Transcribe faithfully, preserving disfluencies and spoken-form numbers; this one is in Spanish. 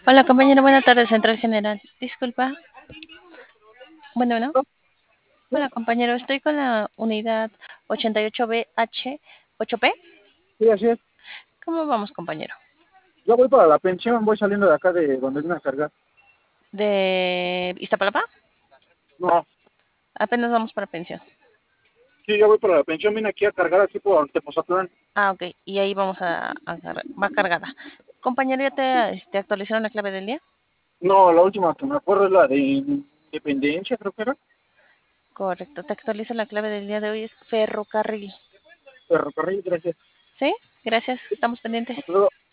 Hola compañero, buenas tardes, Central General. Disculpa. Bueno, bueno. Hola compañero, estoy con la unidad ochenta y ocho B H ocho P. Sí, así es. ¿Cómo vamos compañero? Yo voy para la pensión, voy saliendo de acá de donde vine a cargar. ¿De Iztapalapa? No, Apenas vamos para pensión. sí, yo voy para la pensión, vine aquí a cargar aquí por Tepozatlán. Ah, ok. Y ahí vamos a, a va cargada. Compañero, ¿ya te este, actualizaron la clave del día? No, la última que me acuerdo es la de Independencia, creo que era. Correcto, te actualizo la clave del día de hoy, es ferrocarril. Ferrocarril, gracias. ¿Sí? Gracias, estamos pendientes. Hasta luego.